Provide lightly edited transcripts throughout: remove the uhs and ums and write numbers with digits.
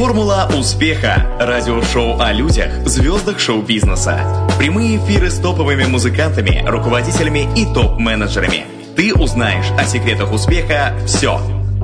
Формула успеха. Радиошоу о людях, звездах шоу-бизнеса. Прямые эфиры с топовыми музыкантами, руководителями и топ-менеджерами. Ты узнаешь о секретах успеха все.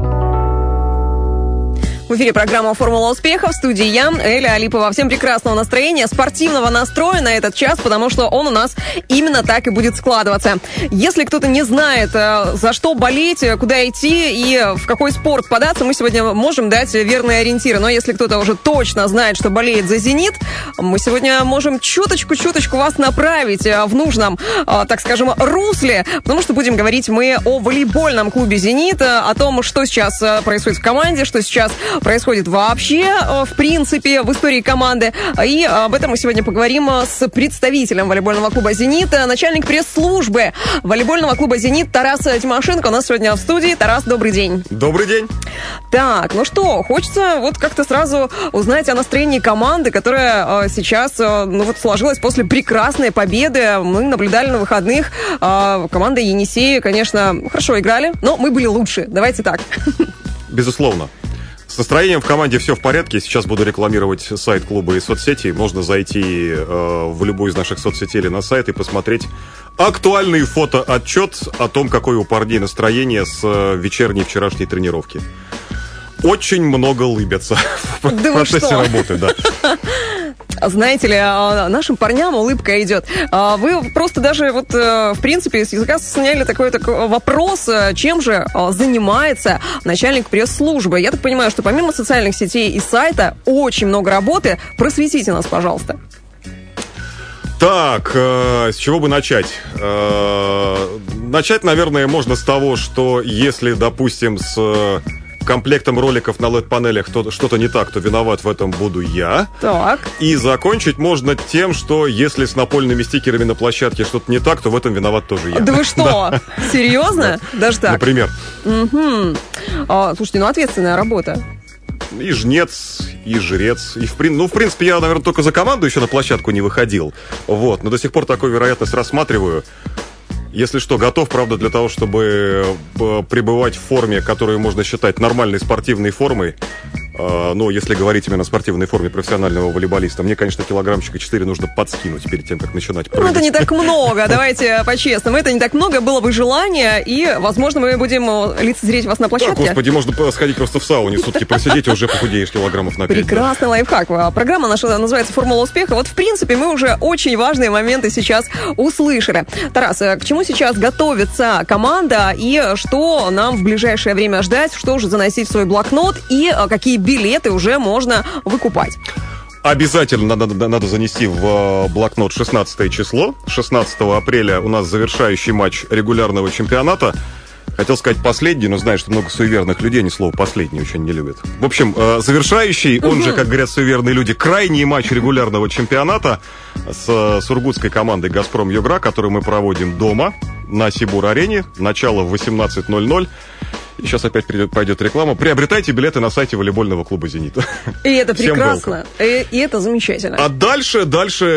В эфире программа «Формула успеха», в студии я, Эля Алипова. Всем прекрасного настроения, спортивного настроя на этот час, потому что он у нас именно так и будет складываться. Если кто-то не знает, за что болеть, куда идти и в какой спорт податься, мы сегодня можем дать верные ориентиры. Но если кто-то уже точно знает, что болеет за «Зенит», мы сегодня можем чуточку вас направить в нужном, так скажем, русле, потому что будем говорить мы о волейбольном клубе «Зенит», о том, что сейчас происходит в команде, что сейчас происходит вообще, в принципе, в истории команды. И об этом мы сегодня поговорим с представителем волейбольного клуба «Зенит», начальник пресс-службы волейбольного клуба «Зенит» Тарас Тимошенко у нас сегодня в студии. Тарас, добрый день. Добрый день. Так, ну что, хочется вот как-то сразу узнать о настроении команды, которая сейчас, сложилась после прекрасной победы. Мы наблюдали на выходных. Команда «Енисей», конечно, хорошо играли, но мы были лучше. Давайте так. Безусловно. С настроением в команде все в порядке. Сейчас буду рекламировать сайт клуба и соцсети. Можно зайти в любую из наших соцсетей или на сайт и посмотреть актуальный фотоотчет о том, какое у парней настроение с вечерней вчерашней тренировки. Очень много улыбятся в процессе работы, да. Знаете ли, нашим парням улыбка идет. Вы просто даже в принципе, с языка сняли такой вопрос, чем же занимается начальник пресс-службы. Я так понимаю, что помимо социальных сетей и сайта очень много работы. Просветите нас, пожалуйста. Так, с чего бы начать? Начать, наверное, можно с того, что если, допустим, с комплектом роликов на LED-панелях что-то не так, то виноват в этом буду я. Так. И закончить можно тем, что если с напольными стикерами на площадке что-то не так, то в этом виноват тоже я. Да вы что? Серьезно? Даже так? Например. Слушайте, ответственная работа. И жнец, и жрец. И в принципе, я, наверное, только за команду еще на площадку не выходил. Но до сих пор такую вероятность рассматриваю. Если что, готов, правда, для того, чтобы пребывать в форме, которую можно считать нормальной спортивной формой. Но если говорить именно о спортивной форме профессионального волейболиста, мне, конечно, килограммчика 4 нужно подскинуть перед тем, как начинать прыгать. Это не так много, давайте по-честному. Это не так много, было бы желание, и, возможно, мы будем лицезреть вас на площадке. Да, господи, можно сходить просто в сауне, сутки просидеть, и уже похудеешь килограммов на 5. Прекрасный лайфхак. Программа наша называется «Формула успеха». В принципе, мы уже очень важные моменты сейчас услышали. Тарас, к чему сейчас готовится команда, и что нам в ближайшее время ждать, что уже заносить в свой блокнот, и какие билеты уже можно выкупать? Обязательно надо занести в блокнот 16 число. 16 апреля у нас завершающий матч регулярного чемпионата. Хотел сказать последний, но знаю, что много суеверных людей, они слово «последний» очень не любят. В общем, завершающий, он же, как говорят суеверные люди, крайний матч регулярного чемпионата с сургутской командой «Газпром Югра», который мы проводим дома на Сибур-арене. Начало в 18:00. И сейчас опять пойдет реклама. Приобретайте билеты на сайте волейбольного клуба «Зенит». И это прекрасно, и это замечательно. А дальше,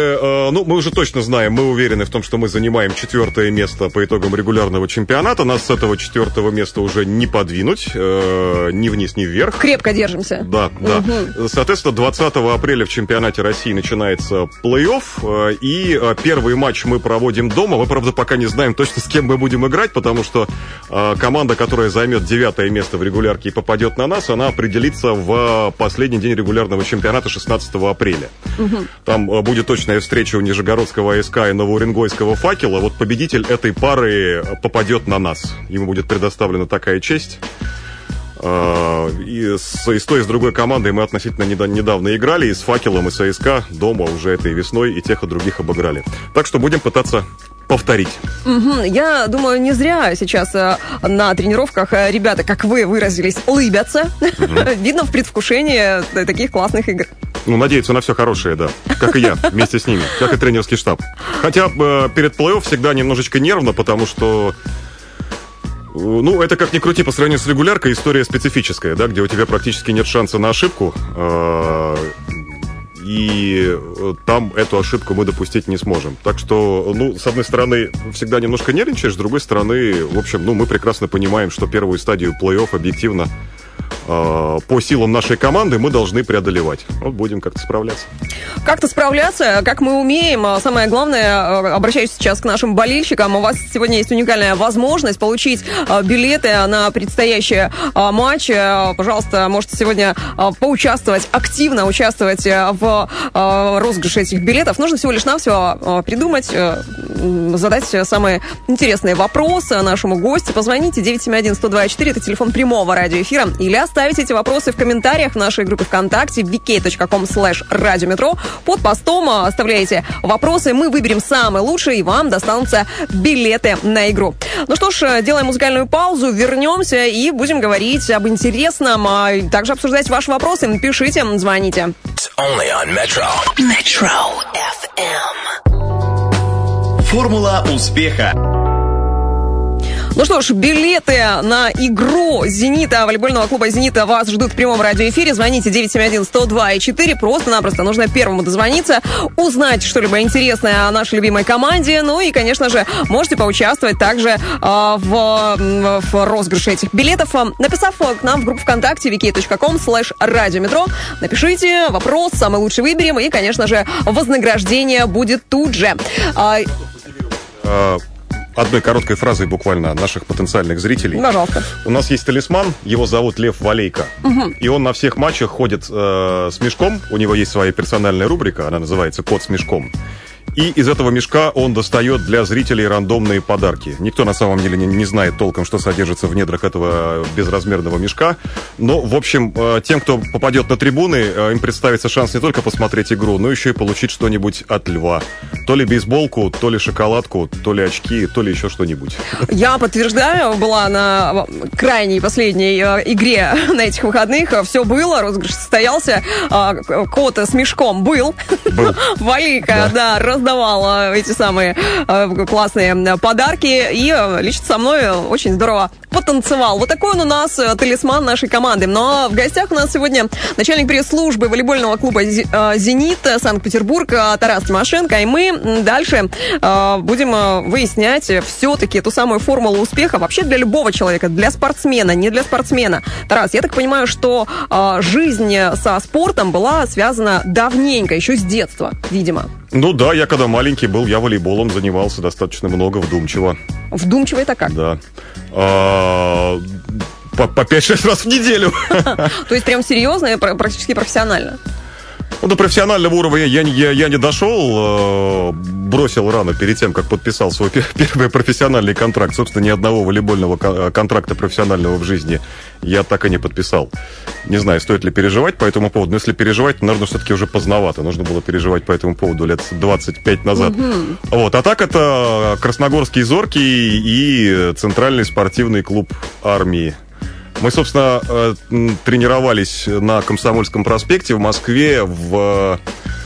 мы уже точно знаем, мы уверены в том, что мы занимаем 4 место по итогам регулярного чемпионата. Нас с этого 4 места уже не подвинуть, ни вниз, ни вверх. Крепко держимся. Да. Соответственно, 20 апреля в чемпионате России начинается плей-офф, и первый матч мы проводим дома. Мы, правда, пока не знаем точно, с кем мы будем играть, потому что команда, которая займет 9 место в регулярке и попадет на нас, она определится в последний день регулярного чемпионата 16 апреля. Там будет точная встреча у Нижегородского АСК и Новоуренгойского «Факела». Вот победитель этой пары попадет на нас. Ему будет предоставлена такая честь. И с той, и с другой командой мы относительно недавно играли, и с «Факелом», и с АСК дома уже этой весной, и тех, и других обыграли. Так что будем пытаться повторить. Я думаю, не зря сейчас на тренировках ребята, как вы выразились, улыбятся. Видно в предвкушении таких классных игр. Надеяться на все хорошее, да. Как и я, вместе с ними, как и тренерский штаб. Хотя перед плей-офф всегда немножечко нервно, потому что это как ни крути, по сравнению с регуляркой история специфическая, да, где у тебя практически нет шанса на ошибку. И там эту ошибку мы допустить не сможем. Так что, с одной стороны, всегда немножко нервничаешь, с другой стороны, в общем, мы прекрасно понимаем, что первую стадию плей-офф объективно по силам нашей команды мы должны преодолевать. Вот будем как-то справляться. Как-то справляться, как мы умеем. Самое главное, обращаюсь сейчас к нашим болельщикам. У вас сегодня есть уникальная возможность получить билеты на предстоящий матч. Пожалуйста, можете сегодня поучаствовать, активно участвовать в розыгрыше этих билетов. Нужно всего лишь навсего придумать, задать самые интересные вопросы нашему гостю. Позвоните 971-102-4, это телефон прямого радиоэфира, или оставить эти вопросы в комментариях в нашей группе ВКонтакте vk.com/radiometro. Под постом оставляете вопросы, мы выберем самые лучшие, и вам достанутся билеты на игру. Ну что ж, делаем музыкальную паузу, вернемся и будем говорить об интересном, а также обсуждать ваши вопросы. Пишите, звоните. Metro FM. Формула успеха. Ну что ж, билеты на игру «Зенита», волейбольного клуба «Зенита» вас ждут в прямом радиоэфире. Звоните 971-102-4. Просто-напросто нужно первому дозвониться, узнать что-либо интересное о нашей любимой команде. Ну и, конечно же, можете поучаствовать также в розыгрыше этих билетов, написав к нам в группу ВКонтакте vk.com/radiometro. Напишите вопрос, самый лучший выберем, и, конечно же, вознаграждение будет тут же. Одной короткой фразой буквально наших потенциальных зрителей. Пожалуйста. У нас есть талисман, его зовут Лев Валейко. И он на всех матчах ходит с мешком. У него есть своя персональная рубрика, она называется «Кот с мешком». И из этого мешка он достает для зрителей рандомные подарки. Никто на самом деле не знает толком, что содержится в недрах этого безразмерного мешка. Но, в общем, тем, кто попадет на трибуны, им представится шанс не только посмотреть игру, но еще и получить что-нибудь от Льва. То ли бейсболку, то ли шоколадку, то ли очки, то ли еще что-нибудь. Я подтверждаю, была на крайней последней игре на этих выходных. Все было, розыгрыш состоялся. Кот с мешком был. Валейко, да, раздавал эти самые классные подарки, и лично со мной очень здорово потанцевал. Вот такой он у нас талисман нашей команды. Но в гостях у нас сегодня начальник пресс-службы волейбольного клуба «Зенит» Санкт-Петербург Тарас Тимошенко, и мы дальше будем выяснять все-таки ту самую формулу успеха вообще для любого человека, для спортсмена, не для спортсмена. Тарас, я так понимаю, что жизнь со спортом была связана давненько, еще с детства, видимо. Ну да, я когда маленький был, я волейболом занимался достаточно много, вдумчиво. Вдумчиво это как? Да. По 5-6 раз в неделю. То есть прям серьезно и практически профессионально? Ну, до профессионального уровня я не дошел, бросил рано перед тем, как подписал свой первый профессиональный контракт. Собственно, ни одного волейбольного контракта профессионального в жизни я так и не подписал. Не знаю, стоит ли переживать по этому поводу, но если переживать, то, наверное, все-таки уже поздновато. Нужно было переживать по этому поводу лет 25 назад. Вот. А так это Красногорский «Зоркий» и Центральный спортивный клуб армии. Мы, собственно, тренировались на Комсомольском проспекте в Москве в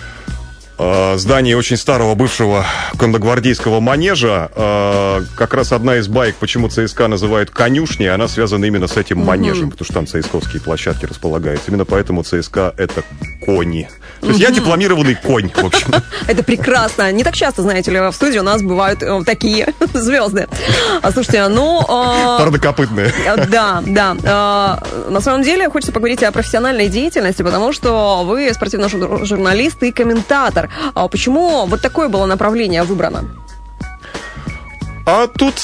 здании очень старого бывшего конногвардейского манежа. Как раз одна из баек, почему ЦСКА называют конюшней, она связана именно с этим манежем, потому что там ЦСКАовские площадки располагаются. Именно поэтому ЦСКА — это кони. То есть я дипломированный конь, в общем. Это прекрасно. Не так часто, знаете ли, в студии у нас бывают такие звезды. Слушайте, парнокопытные. Да. На самом деле хочется поговорить о профессиональной деятельности, потому что вы спортивный журналист и комментатор. Почему вот такое было направление выбрано? А тут,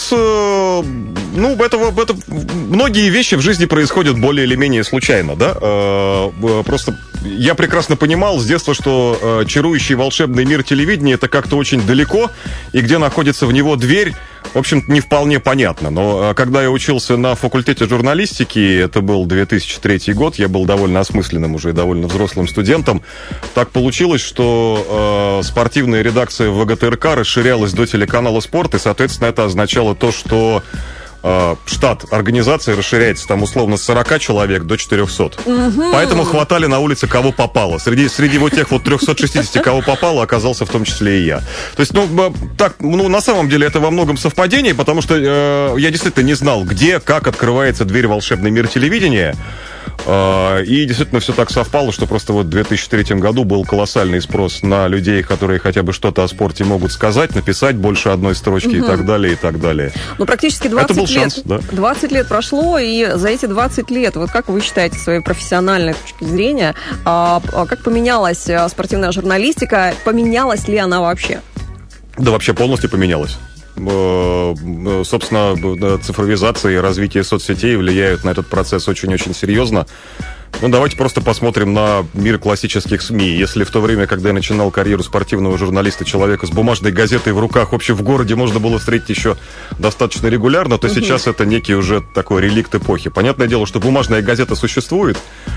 это многие вещи в жизни происходят более или менее случайно, да? Просто я прекрасно понимал с детства, что чарующий волшебный мир телевидения — это как-то очень далеко, и где находится в него дверь, в общем-то, не вполне понятно. Но когда я учился на факультете журналистики, это был 2003 год, я был довольно осмысленным уже и довольно взрослым студентом, так получилось, что спортивная редакция ВГТРК расширялась до телеканала «Спорт», и, соответственно, это означало то, что штат организации расширяется там условно с 40 человек до 400. Поэтому хватали на улице кого попало. Среди вот тех вот 360, кого попало, оказался в том числе и я. То есть, на самом деле это во многом совпадение, потому что я действительно не знал, где, как открывается дверь в волшебный мир телевидения. И действительно все так совпало, что просто вот в 2003 году был колоссальный спрос на людей, которые хотя бы что-то о спорте могут сказать, написать больше одной строчки и так далее, и так далее. Ну, практически 20 Это был лет. шанс, да. 20 лет прошло, и за эти 20 лет, вот как вы считаете, с своей профессиональной точки зрения, как поменялась спортивная журналистика, поменялась ли она вообще? Да, вообще полностью поменялась. Собственно, цифровизация и развитие соцсетей влияют на этот процесс очень-очень серьезно. Ну, давайте просто посмотрим на мир классических СМИ. Если в то время, когда я начинал карьеру спортивного журналиста, человека с бумажной газетой в руках вообще в городе можно было встретить еще достаточно регулярно, то сейчас это некий уже такой реликт эпохи. Понятное дело, что бумажная газета существует,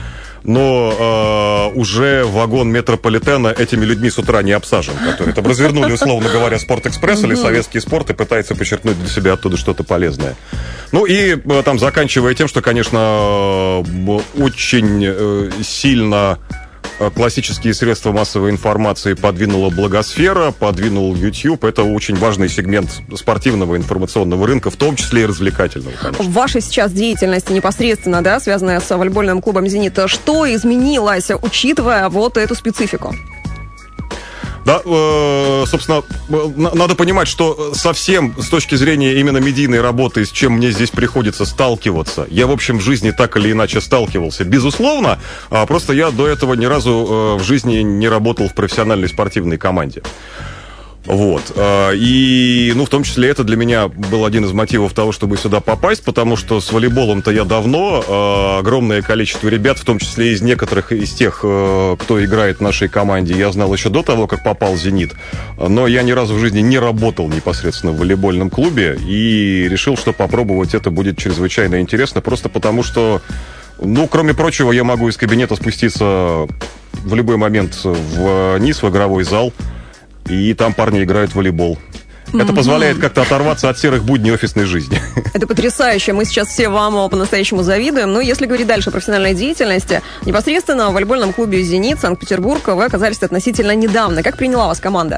но уже вагон метрополитена этими людьми с утра не обсажен, которые там развернули, условно говоря, «Спортэкспресс» или «Советский спорт» и пытаются подчеркнуть для себя оттуда что-то полезное. Ну и там заканчивая тем, что, конечно, очень сильно классические средства массовой информации подвинула блогосфера, подвинул YouTube. Это очень важный сегмент спортивного информационного рынка, в том числе и развлекательного, конечно. В вашей сейчас деятельности непосредственно, да, связанная с волейбольным клубом «Зенит», что изменилось, учитывая вот эту специфику? Да, собственно, надо понимать, что совсем с точки зрения именно медийной работы, с чем мне здесь приходится сталкиваться, я, в общем, в жизни так или иначе сталкивался. Безусловно, просто я до этого ни разу в жизни не работал в профессиональной спортивной команде. Вот. И, в том числе, это для меня был один из мотивов того, чтобы сюда попасть, потому что с волейболом-то я давно. Огромное количество ребят, в том числе из некоторых из тех, кто играет в нашей команде, я знал еще до того, как попал в «Зенит». Но я ни разу в жизни не работал непосредственно в волейбольном клубе и решил, что попробовать это будет чрезвычайно интересно, просто потому что, кроме прочего, я могу из кабинета спуститься в любой момент вниз в игровой зал, и там парни играют в волейбол. Это позволяет как-то оторваться от серых будней офисной жизни. Это потрясающе. Мы сейчас все вам по-настоящему завидуем. Но если говорить дальше о профессиональной деятельности, непосредственно в волейбольном клубе «Зенит» Санкт-Петербург вы оказались относительно недавно. Как приняла вас команда?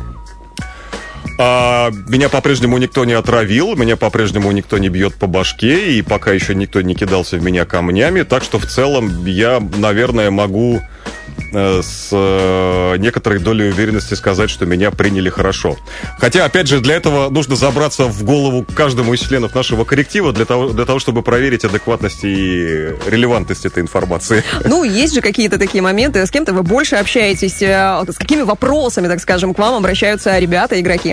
Меня по-прежнему никто не отравил, меня по-прежнему никто не бьет по башке, и пока еще никто не кидался в меня камнями. Так что в целом я, наверное, могу с некоторой долей уверенности сказать, что меня приняли хорошо. Хотя, опять же, для этого нужно забраться в голову каждому из членов нашего коллектива для того, чтобы проверить адекватность и релевантность этой информации. Есть же какие-то такие моменты, с кем-то вы больше общаетесь, с какими вопросами, так скажем, к вам обращаются ребята, игроки?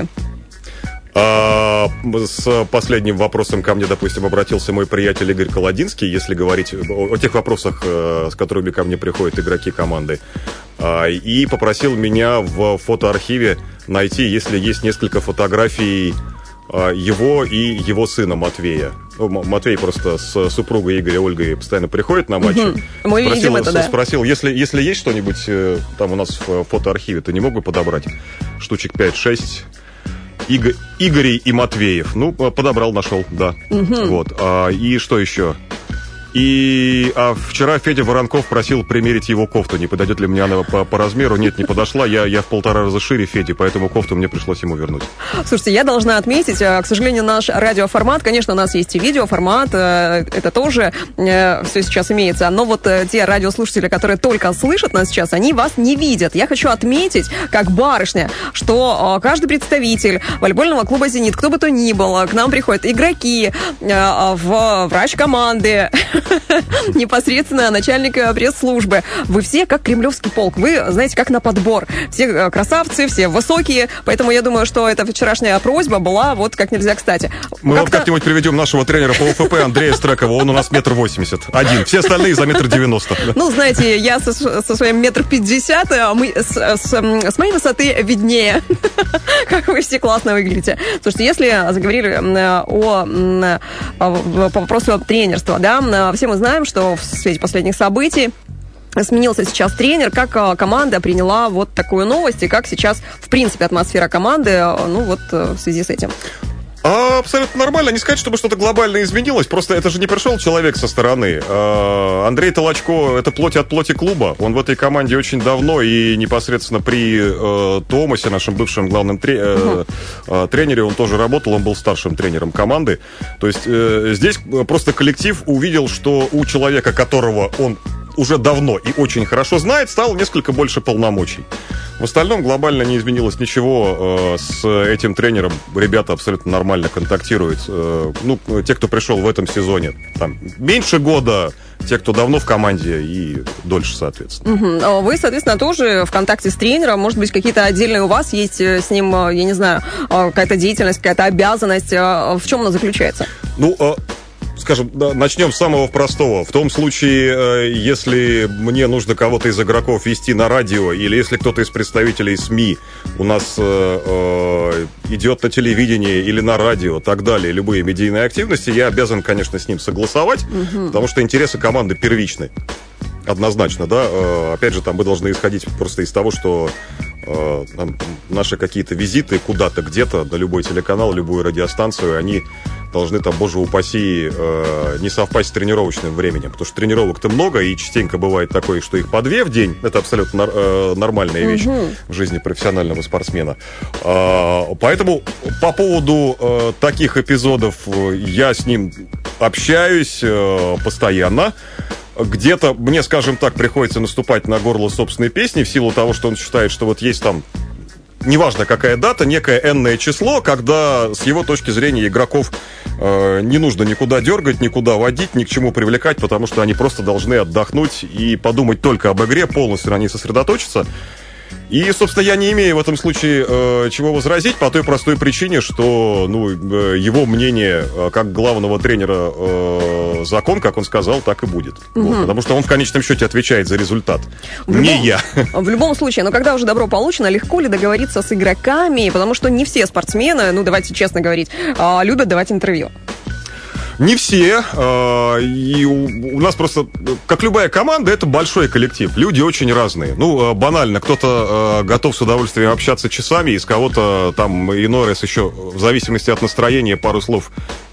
С последним вопросом ко мне, допустим, обратился мой приятель Игорь Колодинский, если говорить о тех вопросах, с которыми ко мне приходят игроки команды, и попросил меня в фотоархиве найти, если есть несколько фотографий его и его сына Матвея. Матвей просто с супругой Игоря Ольгой постоянно приходит на матчи. Мы видим это, да. Спросил, если есть что-нибудь там у нас в фотоархиве, то не мог бы подобрать штучек 5-6 Игорей и Матвеев. Подобрал, нашел, да. Вот. И что еще? Вчера Федя Воронков просил примерить его кофту. Не подойдет ли мне она по размеру? Нет, не подошла. Я в 1,5 раза шире Феди, поэтому кофту мне пришлось ему вернуть. Слушайте, я должна отметить, к сожалению, наш радиоформат, конечно, у нас есть и видеоформат, это тоже все сейчас имеется, но вот те радиослушатели, которые только слышат нас сейчас, они вас не видят. Я хочу отметить, как барышня, что каждый представитель волейбольного клуба «Зенит», кто бы то ни был, к нам приходят игроки, врач команды, непосредственно начальник пресс-службы. Вы все как кремлевский полк. Вы, знаете, как на подбор. Все красавцы, все высокие. Поэтому я думаю, что эта вчерашняя просьба была вот как нельзя кстати. Мы вам как-нибудь приведем нашего тренера по ОФП Андрея Стрекова. Он у нас 1,80 м. Один. Все остальные за 1,90 м. Знаете, я со своим 1,50 м, с моей высоты виднее. Как вы все классно выглядите. Слушайте, если заговорили по вопросу тренерства, да, все мы знаем, что в свете последних событий сменился сейчас тренер. Как команда приняла вот такую новость и как сейчас, в принципе, атмосфера команды, в связи с этим? Абсолютно нормально. Не сказать, чтобы что-то глобально изменилось. Просто это же не пришел человек со стороны. Андрей Толочко — это плоть от плоти клуба. Он в этой команде очень давно, и непосредственно при Томасе, нашем бывшем главном тренере, он тоже работал. Он был старшим тренером команды. То есть здесь просто коллектив увидел, что у человека, которого он уже давно и очень хорошо знает, стало несколько больше полномочий. В остальном глобально не изменилось ничего. С этим тренером ребята абсолютно нормально контактируют. Ну, те, кто пришел в этом сезоне, там, меньше года, те, кто давно в команде, и дольше, соответственно. Вы, соответственно, тоже в контакте с тренером. Может быть, какие-то отдельные у вас есть с ним, я не знаю, какая-то деятельность, какая-то обязанность. В чем она заключается? Скажем, начнем с самого простого. В том случае, если мне нужно кого-то из игроков вести на радио, или если кто-то из представителей СМИ у нас идет на телевидении или на радио, так далее, любые медийные активности, я обязан, конечно, с ним согласовать, потому что интересы команды первичны. Однозначно, да. Опять же, там мы должны исходить просто из того, что наши какие-то визиты куда-то, где-то, на любой телеканал, любую радиостанцию, они должны там, боже упаси, не совпасть с тренировочным временем. Потому что тренировок-то много, и частенько бывает такое, что их по 2 в день. Это абсолютно нормальная вещь в жизни профессионального спортсмена. Поэтому по поводу таких эпизодов я с ним общаюсь постоянно. Где-то мне, скажем так, приходится наступать на горло собственной песни в силу того, что он считает, что вот есть там, неважно какая дата, некое энное число, когда с его точки зрения игроков не нужно никуда дергать, никуда водить, ни к чему привлекать, потому что они просто должны отдохнуть и подумать только об игре, полностью на ней сосредоточиться. И, собственно, я не имею в этом случае чего возразить по той простой причине, что его мнение как главного тренера закон, как он сказал, так и будет. Вот, потому что он в конечном счете отвечает за результат. Я. В любом случае, но когда уже добро получено, легко ли договориться с игроками? Потому что не все спортсмены, давайте честно говорить, любят давать интервью. Не все, и у нас просто, как любая команда, это большой коллектив, люди очень разные. Банально, кто-то готов с удовольствием общаться часами, из кого-то там иной раз еще, в зависимости от настроения, пару слов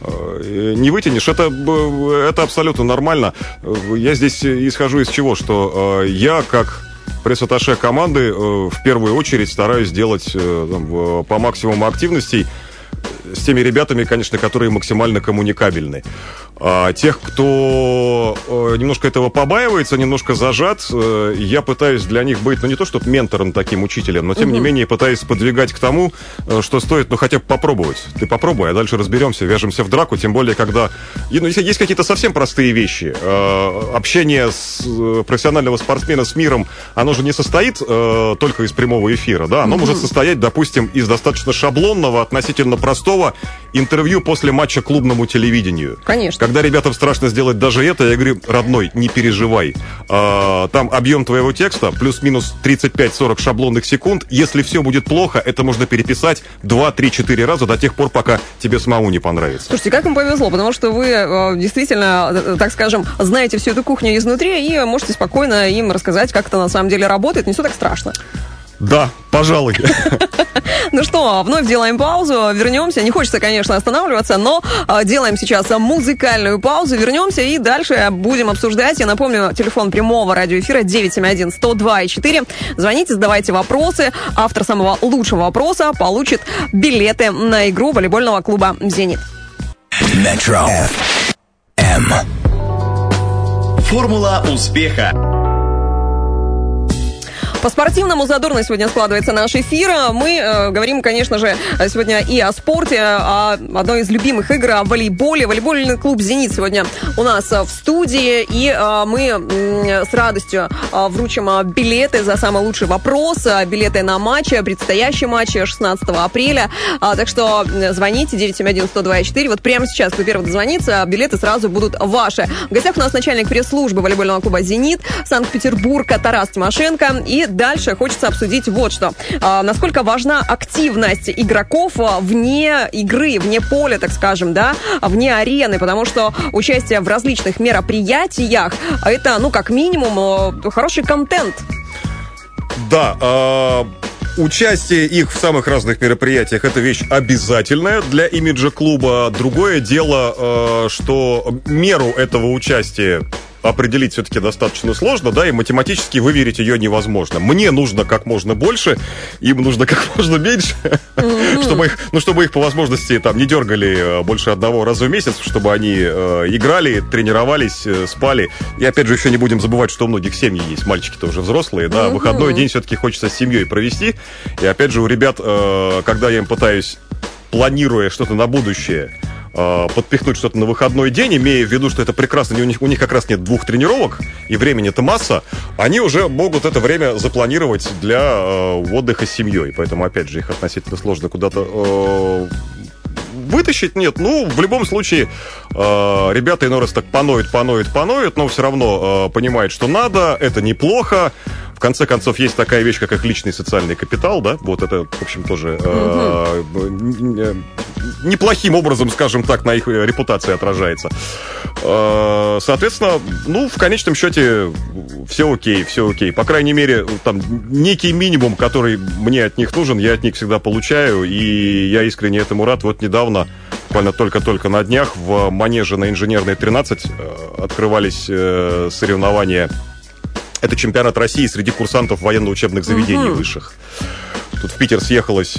не вытянешь. Это абсолютно нормально. Я здесь исхожу из чего, что я, как пресс-атташе команды, в первую очередь стараюсь делать по максимуму активностей с теми ребятами, конечно, которые максимально коммуникабельны. А тех, кто немножко этого побаивается, немножко зажат, я пытаюсь для них быть, не то чтобы ментором таким, учителем, но тем не менее пытаюсь подвигать к тому, что стоит, хотя бы попробовать. Ты попробуй, а дальше разберемся, вяжемся в драку, тем более, когда... есть какие-то совсем простые вещи. Общение профессионального спортсмена с миром, оно же не состоит только из прямого эфира, да? Оно может состоять, допустим, из достаточно шаблонного, относительно простого интервью после матча клубному телевидению. Конечно. Когда ребятам страшно сделать даже это, я говорю: родной, не переживай. Там объем твоего текста плюс-минус 35-40 шаблонных секунд. Если все будет плохо, это можно переписать 2, 3, 4 раза до тех пор, пока тебе самому не понравится. Слушайте, как им повезло, потому что вы действительно, так скажем, знаете всю эту кухню изнутри и можете спокойно им рассказать, как это на самом деле работает. Не все так страшно. Да, пожалуй. Ну что, вновь делаем паузу, вернемся. Не хочется, конечно, останавливаться, но делаем сейчас музыкальную паузу, вернемся и дальше будем обсуждать. Я напомню, телефон прямого радиоэфира 971-102-4. Звоните, задавайте вопросы. Автор самого лучшего вопроса получит билеты на игру волейбольного клуба «Зенит». Metro FM. Формула успеха. По-спортивному задорно сегодня складывается наш эфир. Мы говорим, конечно же, сегодня и о спорте, о одной из любимых игр, о волейболе. Волейбольный клуб «Зенит» сегодня у нас в студии, и мы с радостью вручим билеты за самый лучший вопрос, билеты на матч, предстоящий матч 16 апреля. Так что звоните 971-102-4. Вот прямо сейчас, кто первый дозвонится, билеты сразу будут ваши. В гостях у нас начальник пресс-службы волейбольного клуба «Зенит» Санкт-Петербург Тарас Тимошенко. И дальше хочется обсудить вот что. Насколько важна активность игроков вне игры, вне поля, так скажем, да, вне арены, потому что участие в различных мероприятиях — это, как минимум, хороший контент. Да, Участие их в самых разных мероприятиях – это вещь обязательная для имиджа клуба. Другое дело, что меру этого участия определить все-таки достаточно сложно, да, и математически выверить ее невозможно. Мне нужно как можно больше, им нужно как можно меньше, чтобы их по возможности там не дергали больше одного раза в месяц, чтобы они играли, тренировались, спали. И опять же, еще не будем забывать, что у многих семьи есть, мальчики-то уже взрослые, да, выходной день все-таки хочется с семьей провести. И опять же, у ребят, когда я им пытаюсь, планируя что-то на будущее, подпихнуть что-то на выходной день, имея в виду, что это прекрасно, у них как раз нет 2 тренировок, и времени-то масса, они уже могут это время запланировать для отдыха с семьей. Поэтому, опять же, их относительно сложно куда-то вытащить. Нет, ну, в любом случае, ребята иной раз так поноют, но все равно понимают, что надо, это неплохо. В конце концов, есть такая вещь, как их личный социальный капитал, да, вот это, в общем, тоже неплохим образом, скажем так, на их репутации отражается. Соответственно, ну, в конечном счете, все окей. По крайней мере, там, некий минимум, который мне от них нужен, я от них всегда получаю, и я искренне этому рад. Вот недавно, буквально только-только на днях, в манеже на Инженерной 13 открывались соревнования. Это чемпионат России среди курсантов военно-учебных заведений высших. Тут в Питер съехалось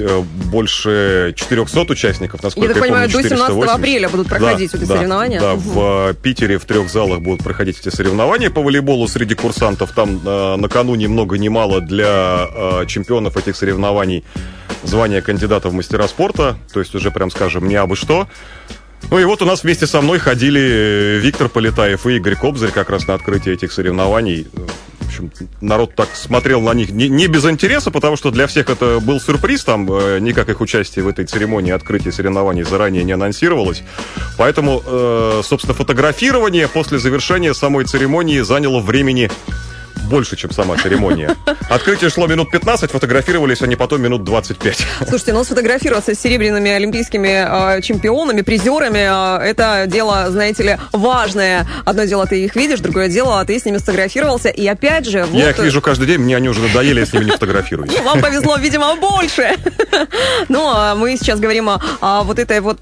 больше 400 участников, насколько я помню, 480. До 17 апреля будут проходить эти соревнования. Да, в Питере в 3 залах будут проходить эти соревнования по волейболу среди курсантов. Там накануне много ни мало для чемпионов этих соревнований звание кандидата в мастера спорта. То есть уже, прям скажем, не абы что. Ну и вот у нас вместе со мной ходили Виктор Полетаев и Игорь Кобзарь как раз на открытие этих соревнований. В общем, народ так смотрел на них не без интереса, потому что для всех это был сюрприз. Там никак их участие в этой церемонии открытия соревнований заранее не анонсировалось. Поэтому, собственно, фотографирование после завершения самой церемонии заняло времени больше, чем сама церемония. Открытие шло минут 15, фотографировались они потом минут 25. Слушайте, ну сфотографироваться с серебряными олимпийскими чемпионами, призерами, это дело, знаете ли, важное. Одно дело, ты их видишь, другое дело, ты с ними сфотографировался. И опять же... Я их вижу каждый день, мне они уже надоели, я с ними не фотографируюсь. Вам повезло, видимо, больше. Ну, мы сейчас говорим о вот этой вот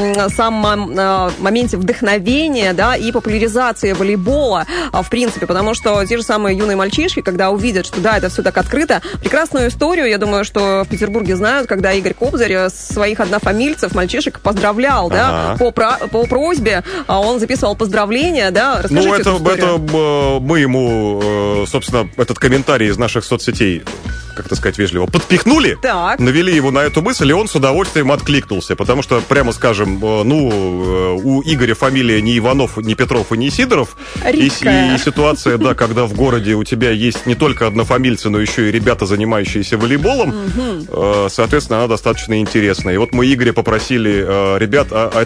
самом моменте вдохновения, да, и популяризации волейбола, в принципе, потому что те же самые юные мальчишки, когда увидят, что да, это все так открыто. Прекрасную историю, я думаю, что в Петербурге знают, когда Игорь Кобзарь своих однофамильцев, мальчишек, поздравлял, да, по просьбе, он записывал поздравления, да, расскажите эту историю. Это мы ему, собственно, этот комментарий из наших соцсетей, как это сказать вежливо, подпихнули, так, навели его на эту мысль, и он с удовольствием откликнулся, потому что, прямо скажем, ну, у Игоря фамилия не Иванов, не Петров и не Сидоров, и ситуация, да, когда в городе у тебя есть не только однофамильцы, но еще и ребята, занимающиеся волейболом, соответственно, она достаточно интересная. И вот мы Игоря попросили, ребят,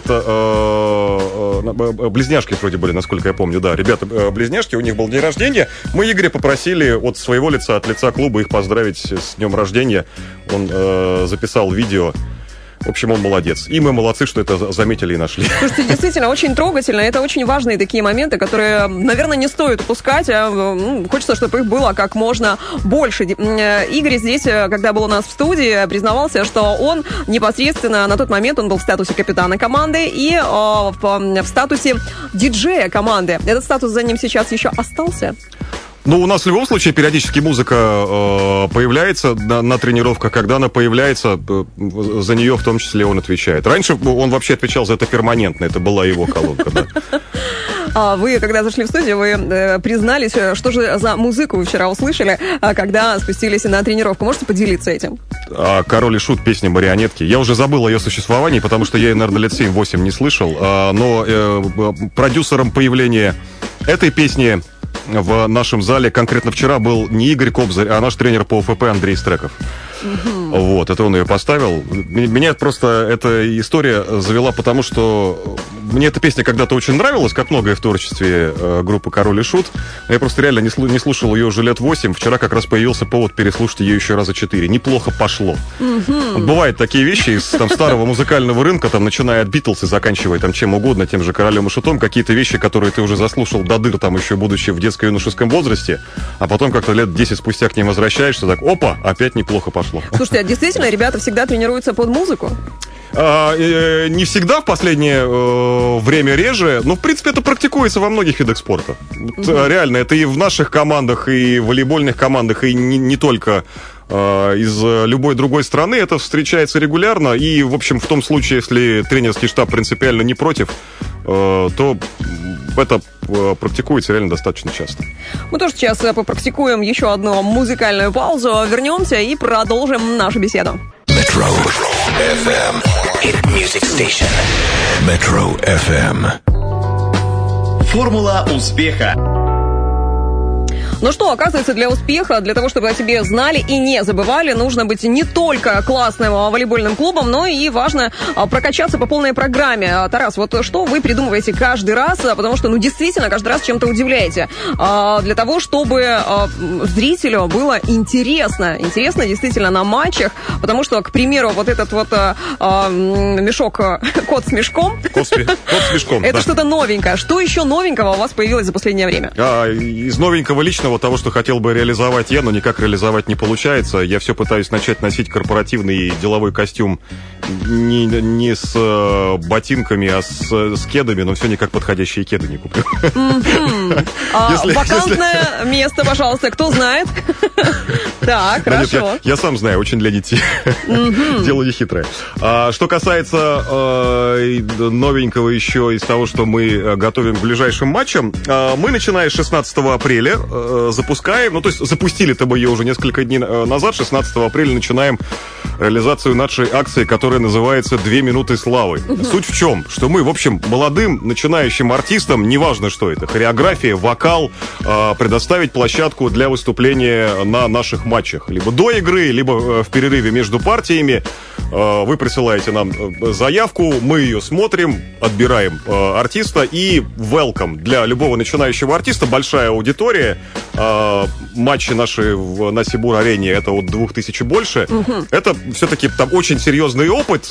это близняшки вроде были, насколько я помню, да, ребята-близняшки, у них был день рождения, мы Игоря попросили от своего лица, от лица клуба их поздравить с днем рождения. Он записал видео. В общем, он молодец. И мы молодцы, что это заметили и нашли. Слушайте, действительно, очень трогательно. Это очень важные такие моменты, которые, наверное, не стоит упускать. Хочется, чтобы их было как можно больше. Игорь здесь, когда был у нас в студии, признавался, что он непосредственно на тот момент, он был в статусе капитана команды и в статусе диджея команды. Этот статус за ним сейчас еще остался? Ну, у нас в любом случае периодически музыка появляется на тренировках. Когда она появляется, за нее в том числе он отвечает. Раньше он вообще отвечал за это перманентно. Это была его колонка, да. Вы, когда зашли в студию, вы признались, что же за музыку вы вчера услышали, когда спустились на тренировку. Можете поделиться этим? «Король и Шут», песня «Марионетки». Я уже забыл о ее существовании, потому что я ее, наверное, лет 7-8 не слышал. Но продюсером появления этой песни в нашем зале конкретно вчера был не Игорь Кобзарь, а наш тренер по ОФП Андрей Стреков. Вот, это он ее поставил. Меня просто эта история завела, потому что мне эта песня когда-то очень нравилась, как многое в творчестве группы «Король и Шут». Я просто реально не слушал ее уже лет 8. Вчера как раз появился повод переслушать ее еще раза 4. Неплохо пошло. Вот бывают такие вещи из там, старого музыкального рынка, там, начиная от Битлз и заканчивая там, чем угодно, тем же «Королем и Шутом», какие-то вещи, которые ты уже заслушал до дыр, там, еще будучи в детско-юношеском возрасте, а потом как-то лет 10 спустя к ним возвращаешься, так, опа, опять неплохо пошло. Слушайте, а действительно, ребята всегда тренируются под музыку? Не всегда, в последнее время реже, но, в принципе, это практикуется во многих видах спорта. Реально, это и в наших командах, и в волейбольных командах, и не только из любой другой страны. Это встречается регулярно, и, в общем, в том случае, если тренерский штаб принципиально не против, то это практикуется реально достаточно часто. Мы тоже сейчас попрактикуем еще одну музыкальную паузу, вернемся и продолжим нашу беседу. Metro FM. Hit music station. Metro FM. Формула успеха. Ну что, оказывается, для успеха, для того, чтобы о тебе знали и не забывали, нужно быть не только классным волейбольным клубом, но и важно прокачаться по полной программе. Тарас, вот что вы придумываете каждый раз, потому что, действительно, каждый раз чем-то удивляете. Для того, чтобы зрителю было интересно действительно на матчах, потому что, к примеру, вот этот вот мешок, кот с мешком. Кот с мешком, это что-то новенькое. Что еще новенького у вас появилось за последнее время? Из новенького лично того, что хотел бы реализовать я, но никак реализовать не получается. Я все пытаюсь начать носить корпоративный деловой костюм не с ботинками, а с кедами, но все никак подходящие кеды не куплю. Вакантное место, пожалуйста, кто знает? Так, хорошо. Я сам знаю, очень для детей. Дело не хитрое. Что касается новенького еще из того, что мы готовим к ближайшим матчам, мы, начиная с 16 апреля, запускаем, то есть запустили-то мы ее уже несколько дней назад, 16 апреля начинаем реализацию нашей акции, которая называется «2 минуты славы». Суть в чем? Что мы, в общем, молодым начинающим артистам, неважно что это, хореография, вокал, предоставить площадку для выступления на наших матчах. Либо до игры, либо в перерыве между партиями. Вы присылаете нам заявку, мы ее смотрим, отбираем артиста и welcome для любого начинающего артиста, большая аудитория. Матчи наши на Сибур-арене это от 2000 больше. Это все-таки там очень серьезный опыт.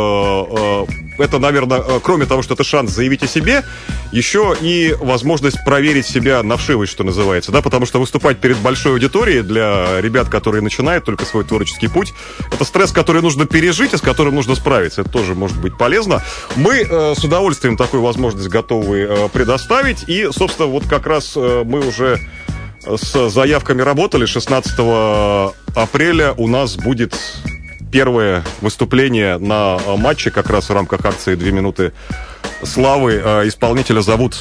Это, наверное, кроме того, что это шанс заявить о себе, еще и возможность проверить себя на вшивость, что называется, да, потому что выступать перед большой аудиторией для ребят, которые начинают только свой творческий путь, это стресс, который нужно пережить и с которым нужно справиться. Это тоже может быть полезно. Мы с удовольствием такую возможность готовы предоставить. И, собственно, вот как раз мы уже с заявками работали. 16 апреля у нас будет первое выступление на матче как раз в рамках акции «2 минуты славы». Исполнителя зовут...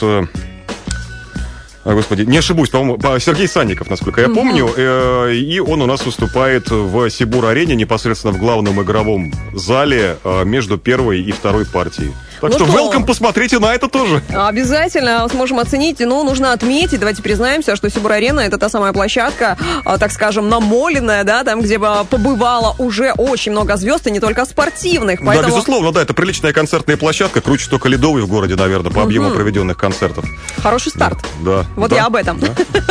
Господи, не ошибусь, по-моему, Сергей Санников, насколько я помню. И он у нас выступает в Сибур-арене, непосредственно в главном игровом зале между первой и второй партией. Так что welcome, посмотрите на это тоже. Обязательно сможем оценить. Нужно отметить, давайте признаемся, что Сибур-арена — это та самая площадка, так скажем, намоленная, да, там, где побывало уже очень много звезд, и не только спортивных. Поэтому... Да, безусловно, да, это приличная концертная площадка, круче только Ледовой в городе, наверное, по объему проведенных концертов. Хороший старт. Да. Вот да, я об этом.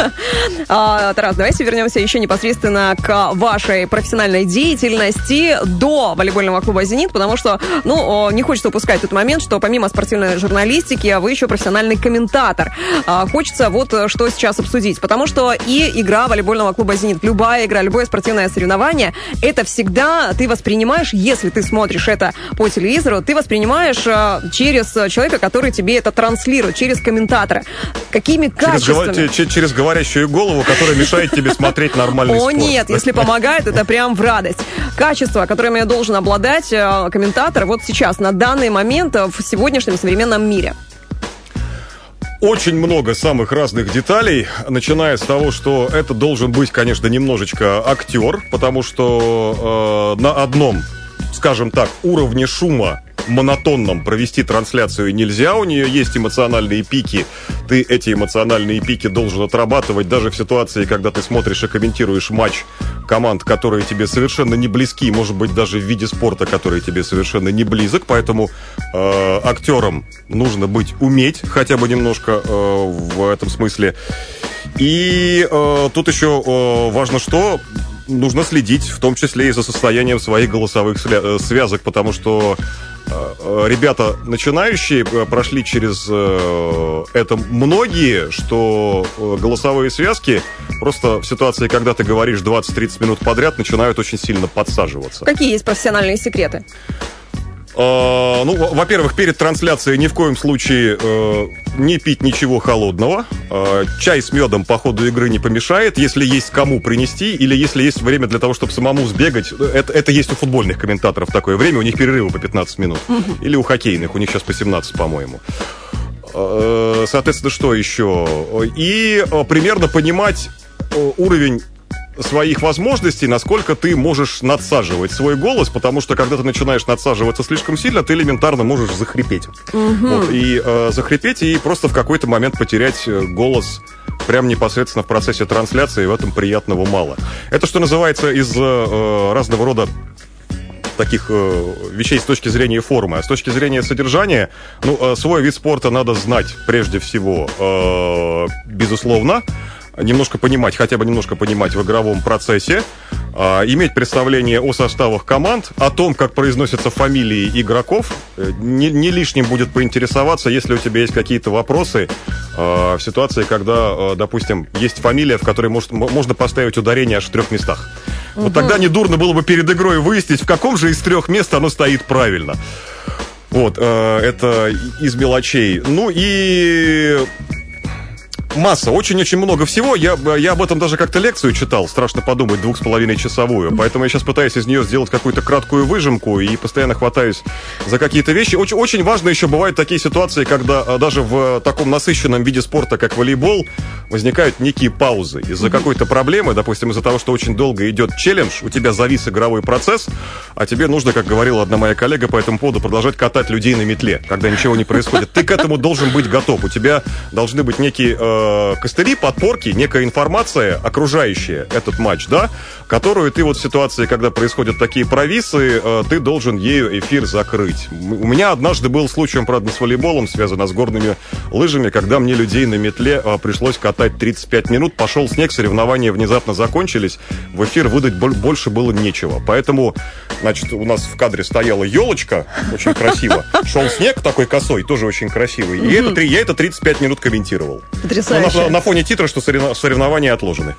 Да. Тарас, давайте вернемся еще непосредственно к вашей профессиональной деятельности до волейбольного клуба «Зенит», потому что, не хочется упускать тот момент, что помимо спортивной журналистики вы еще профессиональный комментатор. Хочется вот что сейчас обсудить, потому что и игра волейбольного клуба «Зенит», любая игра, любое спортивное соревнование, это всегда ты воспринимаешь, если ты смотришь это по телевизору, ты воспринимаешь через человека, который тебе это транслирует, через комментатора. Какими качествами? Через говорящую голову, которая мешает тебе смотреть нормальный спорт. О нет, если помогает, это прям в радость. Качество, которыми должен обладать комментатор вот сейчас, на данный момент, в сегодняшнем современном мире. Очень много самых разных деталей, начиная с того, что это должен быть, конечно, немножечко актер, потому что на одном скажем так, уровне шума монотонном провести трансляцию нельзя, у нее есть эмоциональные пики, ты эти эмоциональные пики должен отрабатывать даже в ситуации, когда ты смотришь и комментируешь матч команд, которые тебе совершенно не близки, может быть, даже в виде спорта, который тебе совершенно не близок, поэтому актерам нужно уметь хотя бы немножко в этом смысле. И тут еще важно, что нужно следить, в том числе и за состоянием своих голосовых связок, потому что ребята начинающие прошли через это многие, что голосовые связки просто в ситуации, когда ты говоришь 20-30 минут подряд, начинают очень сильно подсаживаться. Какие есть профессиональные секреты? Во-первых, перед трансляцией ни в коем случае не пить ничего холодного. Чай с медом по ходу игры не помешает. Если есть кому принести, или если есть время для того, чтобы самому сбегать. Это есть у футбольных комментаторов такое время. У них перерывы по 15 минут. Или у хоккейных. У них сейчас по 17, по-моему. Соответственно, что еще? И примерно понимать уровень своих возможностей, насколько ты можешь надсаживать свой голос, потому что когда ты начинаешь надсаживаться слишком сильно, ты элементарно можешь захрипеть. Захрипеть и просто в какой-то момент потерять голос прямо непосредственно в процессе трансляции, и в этом приятного мало. Это, что называется, из разного рода таких вещей с точки зрения формы. А с точки зрения содержания, свой вид спорта надо знать прежде всего, безусловно, хотя бы немножко понимать в игровом процессе, иметь представление о составах команд, о том, как произносятся фамилии игроков. Не лишним будет поинтересоваться, если у тебя есть какие-то вопросы в ситуации, когда, допустим, есть фамилия, в которой можно поставить ударение аж в 3 местах. Вот тогда недурно было бы перед игрой выяснить, в каком же из 3 мест оно стоит правильно. Вот, это из мелочей. И масса, очень-очень много всего. Я об этом даже как-то лекцию читал, страшно подумать, 2,5-часовую. Поэтому я сейчас пытаюсь из нее сделать какую-то краткую выжимку и постоянно хватаюсь за какие-то вещи. Очень важно еще бывают такие ситуации, когда даже в таком насыщенном виде спорта, как волейбол, возникают некие паузы. Из-за какой-то проблемы, допустим, из-за того, что очень долго идет челлендж, у тебя завис игровой процесс, а тебе нужно, как говорила одна моя коллега по этому поводу, продолжать катать людей на метле, когда ничего не происходит. Ты к этому должен быть готов. У тебя должны быть некие костыли, подпорки, некая информация, окружающая этот матч, да, которую ты вот в ситуации, когда происходят такие провисы, ты должен ею эфир закрыть. У меня однажды был случай, правда, с волейболом, связано с горными лыжами, когда мне людей на метле пришлось катать 35 минут, пошел снег, соревнования внезапно закончились, в эфир выдать больше было нечего. Поэтому, значит, у нас в кадре стояла елочка, очень красиво, шел снег такой косой, тоже очень красивый, и я это 35 минут комментировал. На фоне титра, что соревнования отложены.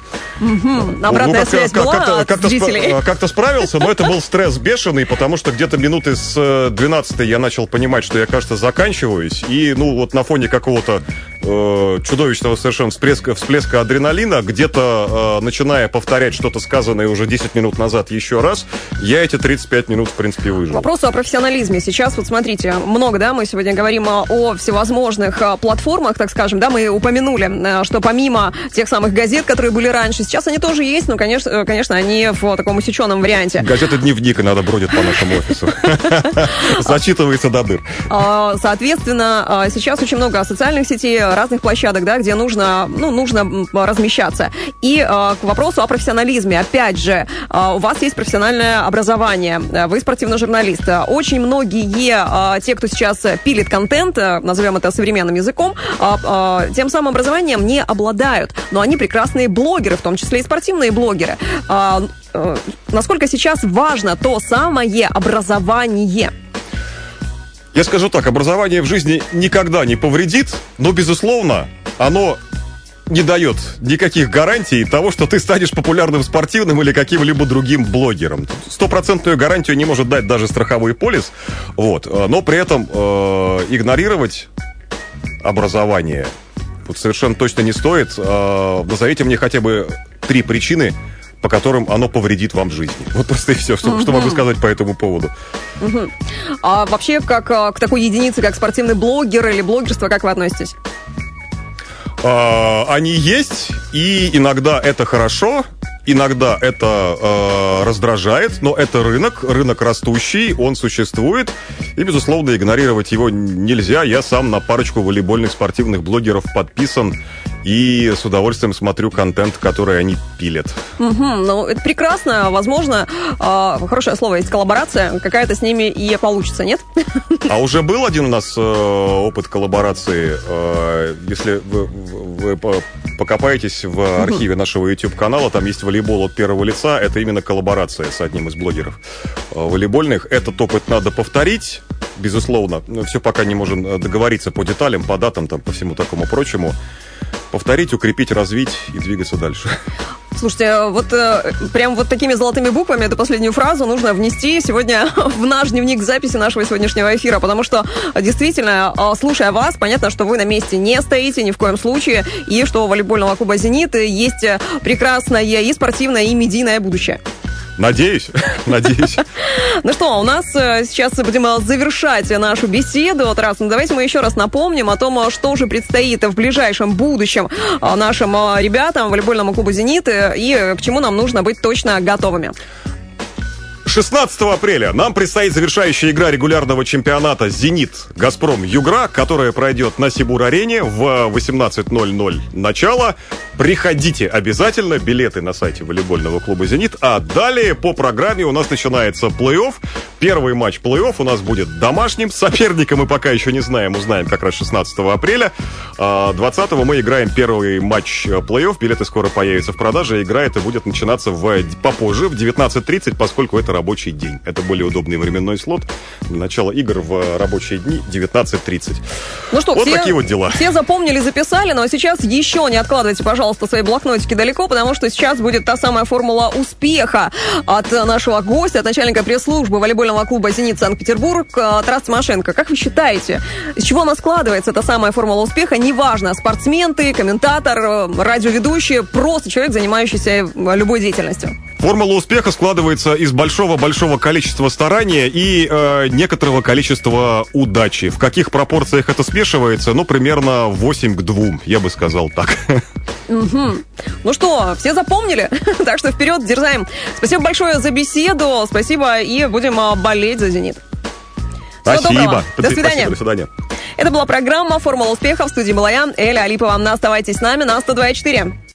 Обратная связь была от зрителей. Как-то справился, но это был стресс бешеный, потому что где-то минуты с 12-й я начал понимать, что я, кажется, заканчиваюсь. И, на фоне какого-то чудовищного совершенно всплеска адреналина, где-то начиная повторять что-то сказанное уже 10 минут назад еще раз, я эти 35 минут, в принципе, выжил. Вопрос о профессионализме. Сейчас, вот смотрите, много, мы сегодня говорим о всевозможных платформах, так скажем, мы упомянули, что помимо тех самых газет, которые были раньше, сейчас они тоже есть, но, конечно, они в таком усеченном варианте. Газета «Дневник» иногда бродит по нашему офису. Зачитывается до дыр. Соответственно, сейчас очень много социальных сетей, разных площадок, где нужно размещаться. И к вопросу о профессионализме. Опять же, у вас есть профессиональное образование, вы спортивный журналист. Очень многие, те, кто сейчас пилит контент, назовем это современным языком, тем самым образованием не обладают. Но они прекрасные блогеры, в том числе и спортивные блогеры. Насколько сейчас важно то самое образование? Я скажу так, образование в жизни никогда не повредит, но, безусловно, оно не дает никаких гарантий того, что ты станешь популярным спортивным или каким-либо другим блогером. 100% гарантию не может дать даже страховой полис, но при этом игнорировать образование совершенно точно не стоит. Назовите мне хотя бы 3 причины, по которым оно повредит вам жизни. Вот просто и все, что могу сказать по этому поводу. А вообще, как к такой единице, как спортивный блогер или блогерство, как вы относитесь? Они есть, и иногда это хорошо, Иногда это раздражает, но это рынок растущий, он существует, и, безусловно, игнорировать его нельзя. Я сам на парочку волейбольных спортивных блогеров подписан и с удовольствием смотрю контент, который они пилят. Ну, это прекрасно. Возможно, хорошее слово есть, коллаборация, какая-то с ними и получится, нет? А уже был один у нас опыт коллаборации. Если вы покопаетесь в архиве нашего YouTube-канала, там есть волейбол от первого лица. Это именно коллаборация с одним из блогеров волейбольных. Этот опыт надо повторить, безусловно. Но все пока не можем договориться по деталям, по датам, там, по всему такому прочему. Повторить, укрепить, развить и двигаться дальше. Слушайте, вот прям вот такими золотыми буквами эту последнюю фразу нужно внести сегодня в наш дневник записи нашего сегодняшнего эфира, потому что действительно, слушая вас, понятно, что вы на месте не стоите ни в коем случае, и что у волейбольного клуба «Зенит» есть прекрасное и спортивное, и медийное будущее. Надеюсь. Ну что, у нас сейчас будем завершать нашу беседу. Давайте мы еще раз напомним о том, что же предстоит в ближайшем будущем нашим ребятам, волейбольному клубу «Зенит», и к чему нам нужно быть точно готовыми. 16 апреля нам предстоит завершающая игра регулярного чемпионата «Зенит-Газпром Югра», которая пройдет на Сибур-арене в 18:00 начало. Приходите обязательно, билеты на сайте волейбольного клуба «Зенит». А далее по программе у нас начинается плей-офф. Первый матч плей-офф у нас будет домашним. Соперника мы пока еще не знаем, узнаем как раз 16 апреля. 20-го мы играем первый матч плей-офф. Билеты скоро появятся в продаже. Игра эта будет начинаться попозже, в 19:30, поскольку это рабочий день. Это более удобный временной слот. Начало игр в рабочие дни 19:30. Ну что, вот такие вот дела. Все запомнили, записали, но сейчас еще не откладывайте, пожалуйста, свои блокнотики далеко, потому что сейчас будет та самая формула успеха от нашего гостя, от начальника пресс-службы волейбольного клуба «Зенит» Санкт-Петербург Тарас Тимошенко. Как вы считаете, из чего она складывается, эта самая формула успеха? Неважно, спортсмен ты, комментатор, радиоведущий, просто человек, занимающийся любой деятельностью. Формула успеха складывается из большого-большого количества старания и некоторого количества удачи. В каких пропорциях это смешивается? Ну, примерно 8:2, я бы сказал так. Ну что, все запомнили? Так что вперед, дерзаем. Спасибо большое за беседу, спасибо, и будем болеть за «Зенит». Всего доброго. До свидания. Спасибо, до свидания. Это была программа «Формула успеха». В студии была я, Эля Алипова. Оставайтесь с нами на 102.4.